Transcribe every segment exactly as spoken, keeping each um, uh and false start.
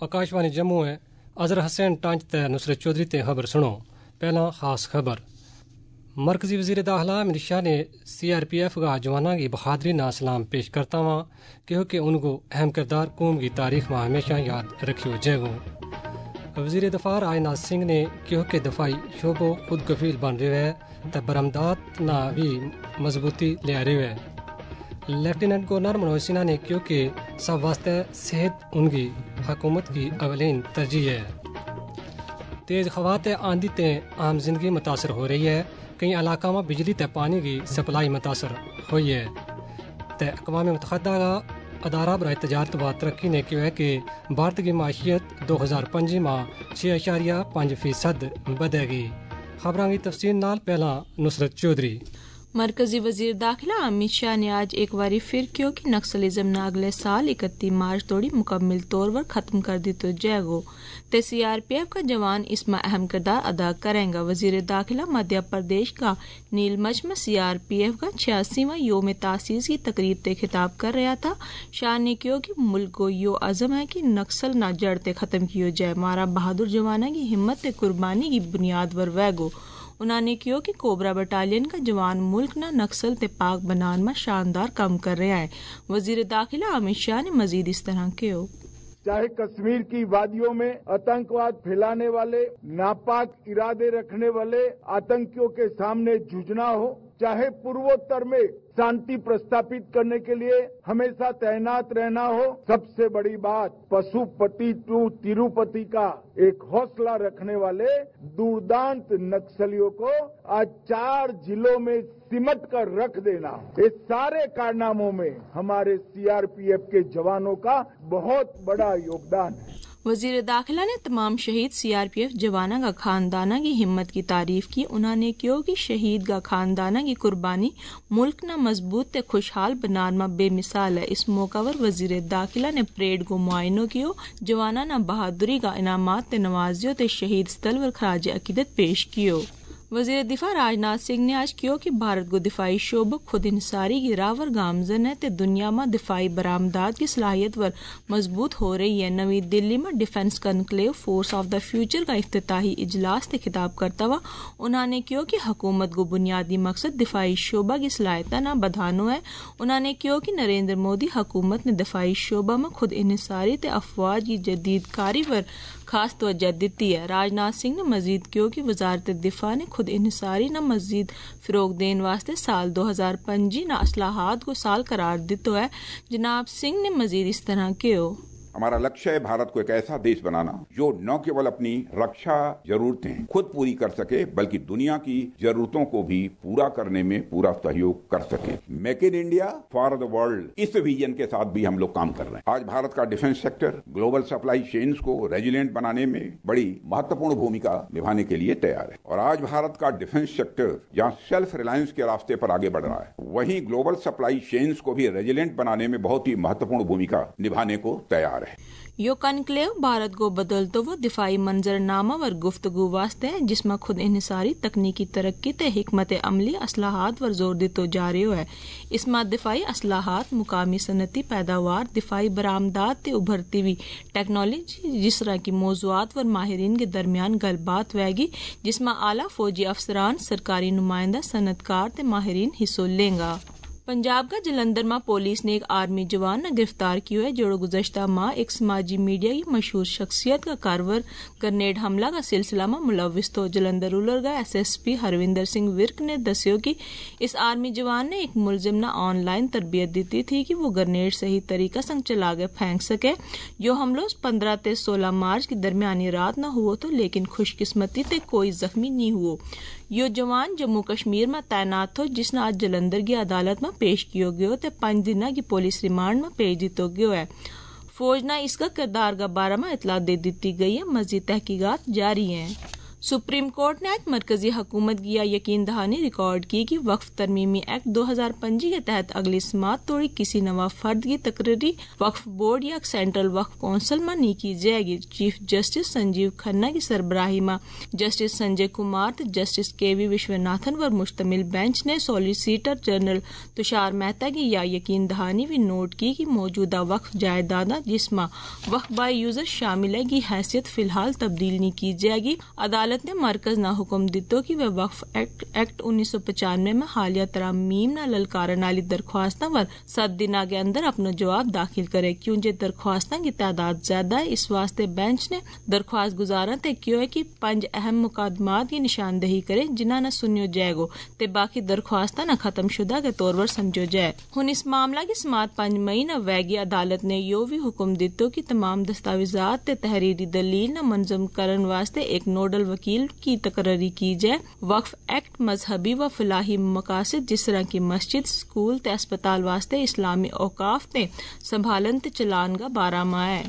आकाशवाणी जम्मू है। अजहर हसैन टांच ते नुसरत चौधरी ते खबर सुनो। पहला खास खबर। मरकजी वजीर दाखिला अमित शाह ने सी आर पी एफ का जवाना की बहादुरी ना सलाम पेश करता हुआ कहो कि उनको अहम किरदार कौम की तारीख में हमेशा याद रखियो जाएगो। वजीर दफा राजनाथ सिंह ने कहो कि दफाई शोबो खुद कफील बन रहे है तो बरामदात ना भी मजबूती ले आ रहे है। लेफ्टिनेंट गवर्नर मनोज सिन्हा ने कहा कि सब वास्ते सेहत उनकी हुकूमत की अवलीन तरजीह है। तेज हवा ते आंधी ते आम जिंदगी मुतासर हो रही है। कई इलाकों में बिजली ते पानी की सप्लाई मुतासर हुई है। ते अक़वाम मुत्तहिदा का अदारा बराए तजारत व तरक्की ने कहा है कि भारत की माशियत दो हज़ार पंजी में छः अशारिया पाँच फीसद बढ़ेगी। खबरों की तफसील नाल पहला नुसरत चौधरी। मरकजी वजीर दाखिला अमित शाह ने आज एक बारी फिर कहो कि नक्सलिज्म न अगले साल इकतीस मार्च तोड़ी मुकम्मल तौर पर खत्म कर दी तो जाएगो ते सी आर पी एफ का जवान इसमें अहम किरदार अदा करेंगे। वजीर दाखिला मध्य प्रदेश का नीलमच में सी आर पी एफ का छियासीवां योम तासीस की तकरीब से खिताब कर रहा था। शाह ने कहा कि मुल्क को यो अज़म है कि नक्सल न जड़ते खत्म किया जाए। मारा बहादुर जवाना की हिम्मत कुर्बानी की बुनियाद पर वैगो। उन्होंने कहा कि कोबरा बटालियन का जवान मुल्क न नक्सल ते पाक बनान में शानदार काम कर रहा है। वजीर दाखिला अमित शाह ने मजीद इस तरह कहा, चाहे कश्मीर की वादियों में आतंकवाद फैलाने वाले नापाक इरादे रखने वाले आतंकियों के सामने जूझना हो, चाहे पूर्वोत्तर में शांति प्रस्तापित करने के लिए हमेशा तैनात रहना हो, सबसे बड़ी बात पशुपति टू तिरुपति का एक हौसला रखने वाले दुर्दांत नक्सलियों को आज चार जिलों में सिमट कर रख देना, इस सारे कारनामों में हमारे सी आर पी एफ के जवानों का बहुत बड़ा योगदान है। वजीर दाखिला ने तमाम शहीद सी आर पी एफ जवाना का खानदाना की हिम्मत की तारीफ की। उन्होंने कहा कि शहीद का खानदाना की कुर्बानी मुल्क न मजबूत ते खुशहाल बनान में बेमिसाल है। इस मौका पर वजीर दाखिला ने परेड को मुआयनो किया, जवाना न बहादुरी का इनामात ते नवाजियो ते शहीद स्थल पर खराज अकीदत पेश कियो। वजीर दिफा राजनाथ सिंह ने आज कहा कि भारत को दिफाई शोबा खुद इंसारी की राह पर गामजन है ते दुनिया में दिफाई बरामदात की सलाहियत पर मजबूत हो रही है। नवी दिल्ली में defence conclave force of the future का इफ्तिताही इजलास से खिताब करता हुआ उन्होंने कहा कि हुकूमत को बुनियादी मकसद दिफाई शोबा की सलाहियत न बढ़ाना है। उन्होंने कहा कि नरेंद्र मोदी हुकूमत ने दिफाई शोबा में खुद इंसारी ते अफवाज की जदीद कारी पर खास तवज्जो दी है। राजनाथ सिंह ने मजीद कहा कि वजारत दिफा ने खुद इनसारी न मजीद फिरोग देने वास्ते साल दो हजार पंजी न असलाहात को साल करार दितो है। जनाब सिंह ने मजीद इस तरह कहा, हमारा लक्ष्य है भारत को एक ऐसा देश बनाना जो न केवल अपनी रक्षा जरूरतें खुद पूरी कर सके बल्कि दुनिया की जरूरतों को भी पूरा करने में पूरा सहयोग कर सके। Make in India for the world, इस विजन के साथ भी हम लोग काम कर रहे हैं। आज भारत का defence sector global supply chains को रेजिलिएंट बनाने में बड़ी महत्वपूर्ण भूमिका निभाने के लिए तैयार है। और आज भारत का डिफेंस सेक्टर जहाँ सेल्फ रिलायंस के रास्ते पर आगे बढ़ रहा है, वहीं ग्लोबल सप्लाई चेन्स को भी रेजिलिएंट बनाने में बहुत ही महत्वपूर्ण भूमिका निभाने को तैयार है। यो कनक्लेव भारत को बदलते हुए दिफाई मंजरनामा वर गुफ्तगू वास्ते है, जिसमें खुद इन्हिसारी तकनीकी तरक्की ते हिकमत अमली असलाहात वर जोर दितो जा रही है। इसमें दिफाई असलाहात, मुकामी सनती पैदावार, दिफाई बरामदात ते उभरती हुई टेक्नोलॉजी जिस तरह की मौजूआत वर माहिरीन के दरमियान गलबात होगी, जिसमें आला फौजी अफसरान, सरकारी नुमाइंदा, सनतकार ते माहिरीन हिस्सों लेंगा। पंजाब का जलंधर में पुलिस ने एक आर्मी जवान ने गिरफ्तार किया है जो गुज़श्ता माह एक समाजी मीडिया की मशहूर शख्सियत का कारवर ग्रेनेड हमला का सिलसिला में मुलविस तो। जलंधर रूरल का S S P Harvinder Singh Virk ने दस्यो कि इस आर्मी जवान ने एक मुलजिम ने ऑनलाइन तरबियत दी थी कि वो ग्रेनेड सही तरीका संग चला के फेंक सके। यो हमलो पंद्रह ते सोलह मार्च की दरमियानी रात न हुआ तो, लेकिन खुशकिस्मती ते कोई जख्मी नहीं हुआ। यो जवान जम्मू कश्मीर में तैनात हो, जिसने आज जलंधर की अदालत में पेश किया गया ते पांच दिन की पुलिस रिमांड में भेज दितो गयो है। फौज ने इसका किरदार के बारे में इतला दे दी गई है। मजीद तहकीकात जारी हैं। سپریم کورٹ نے آج مرکزی حکومت کی یہ یقین دہانی ریکارڈ کی کہ وقف ترمیمی ایکٹ دو ہزار پنجی کے تحت اگلی سماعت توڑی کسی نوا فرد کی تقرری وقف بورڈ یا سینٹرل وقف کونسل میں نہیں کی جائے گی. چیف جسٹس سنجیو کھنہ کی سربراہی میں جسٹس سنجے کمار تے جسٹس کے وی وشوناتھن پر مشتمل بینچ نے سالیسیٹر جنرل تشار مہتا کی یہ یقین دہانی بھی نوٹ کی کہ موجودہ وقف جائیداداں جس میں وقف بائی یوزر شامل ہے کی حیثیت فی الحال تبدیل نہیں کی جائے گی. عدالت نے مرکز نہ حکم دیتو کہ وہ وقف ایکٹ ایکٹ انیس سو پچانوے میں حالیہ ترامیم نہ للکارن والی درخواستوں پر سات دن کے اندر اپنا جواب داخل کرے کیونکہ درخواستوں کی تعداد زیادہ ہے. اس واسطے بینچ نے درخواست گزاراں تے کیوں ہے کہ پانچ اہم مقدمات کی نشاندہی کرے جنہاں نہ سنیو جائے گو تے باقی درخواستاں نہ ختم شدہ کے طور پر سمجھو جائے. ہن اس معاملہ کی سماعت پانچ مئی نہ ویگی عدالت نے یو بھی حکم دیتو کہ تمام دستاویزات تے تحریری دلیل نہ منظم کرن واسطے ایک نوڈل وکیل کی تقرری کی جائے. وقف ایکٹ مذہبی و فلاحی مقاصد جس طرح کی مسجد سکول تے اسپتال واسطے اسلامی اوقاف تے سنبھالن تے چلان کا بارہ ماہ ہے.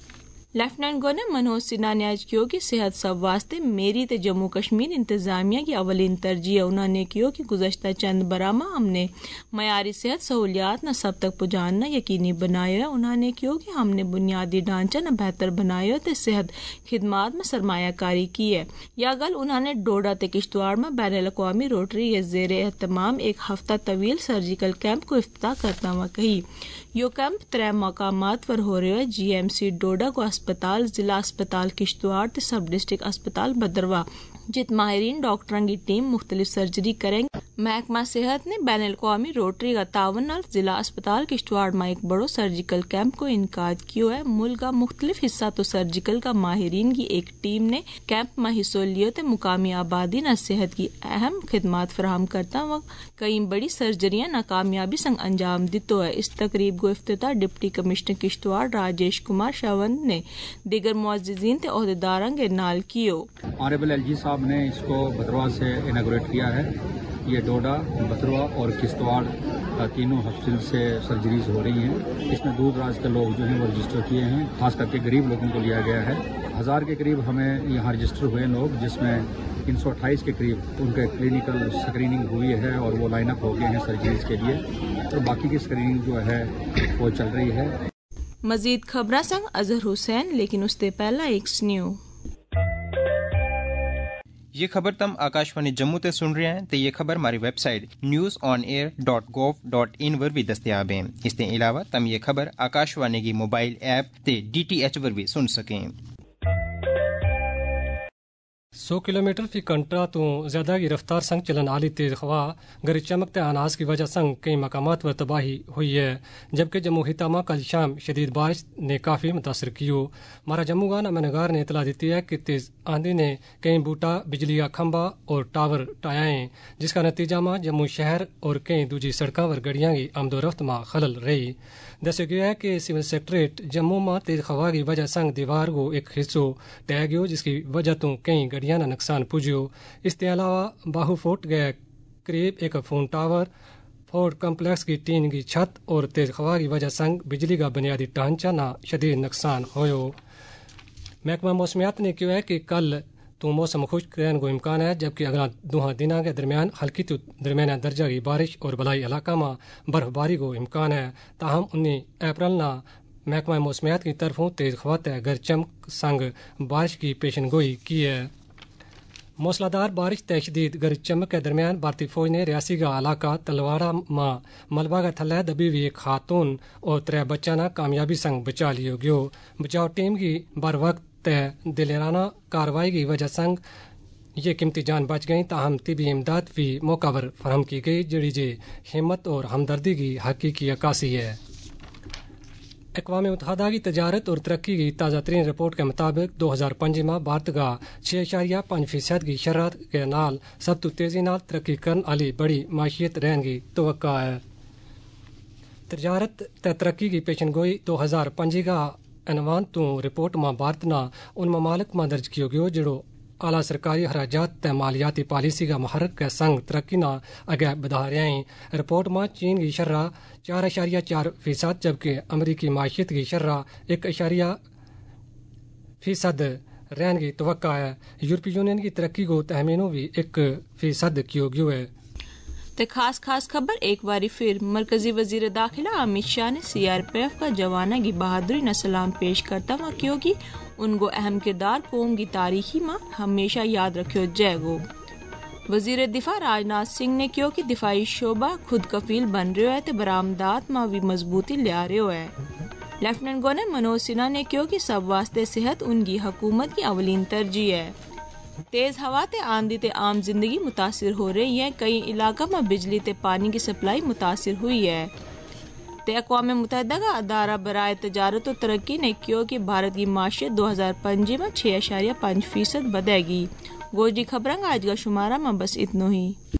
لیفٹیننٹ گورنر منوج سنہا نے آج کیوں کہ صحت سب واسطے میری تے جموں کشمیر انتظامیہ کی اولین ترجیح. انہوں نے کیوں کہ گزشتہ چند برہ میں ہم نے معیاری صحت سہولیات نہ سب تک پہنچانا یقینی بنایا ہے. انہوں نے کیوں کہ ہم نے بنیادی ڈھانچہ نہ بہتر بنایا تے صحت خدمات میں سرمایہ کاری کی ہے. یا گل انہوں نے ڈوڈا تے کشتواڑ میں بین الاقوامی روٹری کے زیر اہتمام ایک ہفتہ طویل سرجیکل کیمپ کو افتتاح کرتا ہوا کہی. یہ کیمپ ترے مقامات پر ہو رہے جی ایم سی ڈوڈا کو اسپتال ضلع اسپتال کشتواڑ تے سب ڈسٹرکٹ اسپتال بدرواہ جت ماہرین ڈاکٹروں کی ٹیم مختلف سرجری کریں گے. محکمہ صحت نے بین الاقوامی روٹری کا تعاون نال ضلع اسپتال کشتواڑ میں ایک بڑو سرجیکل کیمپ کو انعقاد کیا ہے. ملک کا مختلف حصہ تو سرجیکل کا ماہرین کی ایک ٹیم نے کیمپ میں حصہ لیا تے مقامی آبادی نہ صحت کی اہم خدمات فراہم کرتا وقت کئی بڑی سرجریاں ناکامیابی سنگ انجام دیتو ہے. اس تقریب کو افتتاح ڈپٹی کمشنر کشتواڑ راجیش کمار شاونت نے دیگر معززین تے عہدیداروں کے نال کیو. آنریبل ایل جی صاحب نے اس کو بھدرواہ سے اناگوریٹ کیا ہے. یہ ڈوڈا بھدرواہ اور کشتواڑ تینوں ہاسپٹل سے سرجریز ہو رہی ہیں. اس میں دور دراز کے لوگ جو ہیں وہ رجسٹر کیے ہیں. خاص کر کے غریب لوگوں کو لیا گیا ہے. ہزار کے قریب ہمیں یہاں رجسٹر ہوئے لوگ جس میں تین سو اٹھائیس کے قریب ان کے کلینکل اسکریننگ ہوئی ہے اور وہ لائن اپ ہو گئے ہیں سرجریز کے لیے. اور باقی کی اسکریننگ جو ہے وہ چل رہی ہے. مزید خبراں سنگ اظہر حسین لیکن اس سے پہلا ایک سنیو. یہ خبر تم آکاشوانی جموں تے سن رہے ہیں تو یہ خبر ہماری website news on air dot gov dot in پر بھی دستیاب ہیں. اس کے علاوہ تم یہ خبر آکاشوانی کی موبائل ایپ تے ڈی ٹی ایچ پر بھی سن سکیں. سو کلو میٹر فی گھنٹہ تو زیادہ کی رفتار سنگ چلن والی تیز ہوا گرج چمکتے اناز کی وجہ سنگ کئی مقامات پر تباہی ہوئی ہے جبکہ جموں خطہ میں کل شام شدید بارش نے کافی متاثر کیو. ہمارا جموں کا نامہ نگار نے اطلاع دیتی ہے کہ تیز آندھی نے کئی بوٹا بجلی کا کھمبا اور ٹاور ٹائیں جس کا نتیجہ میں جموں شہر اور کئی دوسری سڑکوں پر گڑیاں کی آمد و رفت میں خلل رہی. دسیا گیا ہے کہ سول سیکٹریٹ جموں میں تیز ہوا کی وجہ سنگ دیوار کو ایک حصہ ٹہ گیو جس کی وجہ تو کئی گڑیاں نقصان پہنچو. اس کے علاوہ باہو فورٹ گئے قریب ایک فون ٹاور فورٹ کمپلیکس کی ٹین کی چھت اور تیز ہوا کی وجہ سنگ بجلی کا بنیادی ڈھانچہ نہ شدید نقصان ہوئے. محکمہ موسمیات نے کیا ہے کہ کل تو موسم خشک رہنے کو امکان ہے جبکہ اگلا دو دنوں کے درمیان ہلکی تو درمیانہ درجہ کی بارش اور بلائی علاقہ میں برف باری کو امکان ہے. تاہم انیس اپریل نہ محکمہ موسمیات کی طرفوں تیز ہوا گرج چمک سنگ بارش کی پیشن گوئی کی ہے. موسلادھار بارش تشدید گرج چمک کے درمیان بھارتی فوج نے ریاسی کا علاقہ تلواڑہ میں ملبہ کا تھلے دبی ہوئی ایک خاتون اور ترے بچہ نہ کامیابی سنگ بچا لیو گیو. بچاؤ ٹیم کی بر وقت دلانہ کارروائی کی وجہ سنگ یہ قیمتی جان بچ گئی. تاہم طبی امداد بھی موقع پر فراہم کی گئی جڑی جے ہمت اور ہمدردی کی حقیقی عکاسی ہے. اقوام متحدہ کی تجارت اور ترقی کی تازہ ترین رپورٹ کے مطابق دو ہزار پانچ میں بھارت کا چھ اشاریہ پانچ فیصد کی شرح کے نال سب تو تیزی نال ترقی کرنے والی بڑی معیشت رہنے کی توقع ہے. تجارت تے ترقی کی پیشن گوئی دو ہزار پانچ کا عنوان تو رپورٹ میں بھارت نہ ان ممالک میں درج کیو گیو جڑو اعلیٰ سرکاری اخراجات تے مالیاتی پالیسی کا محرک کے سنگ ترقی نہ اگے بڑھا رہے ہیں. رپورٹ میں چین کی شرح چار اشاریہ چار فیصد جبکہ امریکی معیشت کی شرح ایک اشاریہ فیصد رہن کی توقع ہے. یورپی یونین کی ترقی کو تہمینوں بھی ایک فیصد کیوں گیو ہے. تے خاص خاص خبر ایک باری پھر مرکزی وزیر داخلہ امت شاہ نے سی آر پی ایف کا جوانوں کی بہادری نہ سلام پیش کرتا ہوا کیونکہ ان کو اہم کردار قوم کی تاریخی میں ہمیشہ یاد رکھو جائے گو. وزیر دفاع راج ناتھ سنگھ نے کیوں کہ دفاعی شعبہ خود کفیل بن رہا ہے تے برآمدات میں بھی مضبوطی لیا رہا ہے. لیفٹیننٹ گورنر منوج سنہا نے کیوں کہ سب واسطے صحت ان کی حکومت کی اولین ترجیح ہے. تیز ہوا تے آندھی تے عام زندگی متاثر ہو رہی ہے. کئی علاقوں میں بجلی تے پانی کی سپلائی متاثر ہوئی ہے. تے اقوام متحدہ کا ادارہ برائے تجارت و ترقی نے کیوں کہ بھارت کی معیشت دو ہزار پنجی میں چھ اشاریہ پانچ فیصد بدے گی. گوجی خبراں آج کا شمارہ میں بس اتنا ہی.